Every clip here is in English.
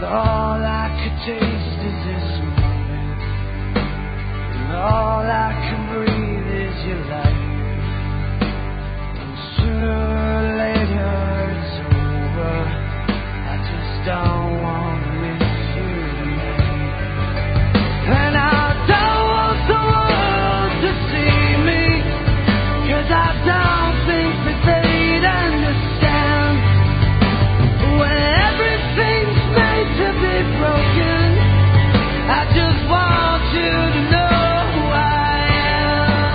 all I could taste is this moment, and all I can breathe is your light. And sooner or later it's over. I just don't want to miss you tonight. And I don't want the world to see me, 'cause I don't think that they'd understand. When everything's made to be broken, I just want you to know who I am.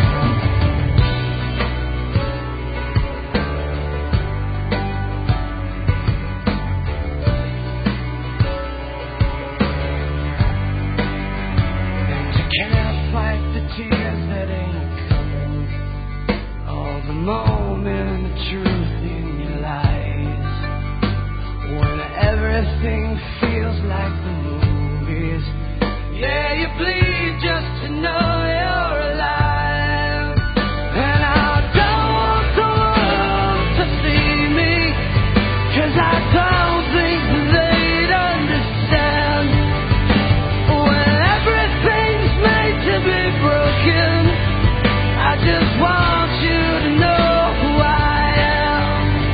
And you can't fight the tears that ain't coming, all the moment of truth in your lies. When everything feels like the movies, yeah, you bleed just to know you're alive. And I don't want the world to see me, 'cause I don't think they'd understand. When everything's made to be broken, I just want you to know who I am.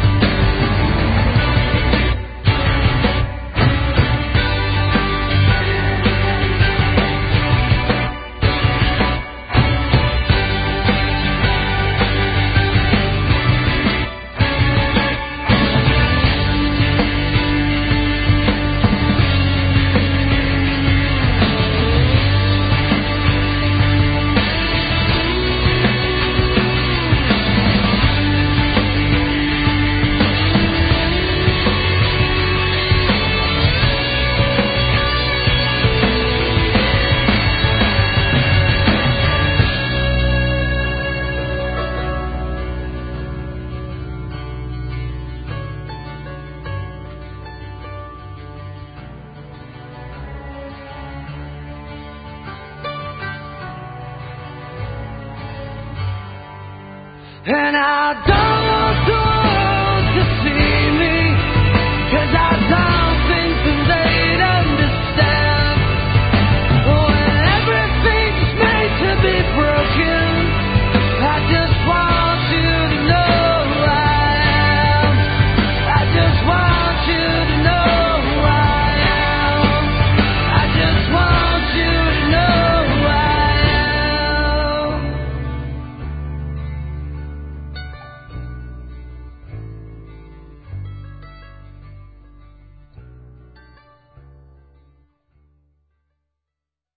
And I don't want the world to see me, 'cause I don't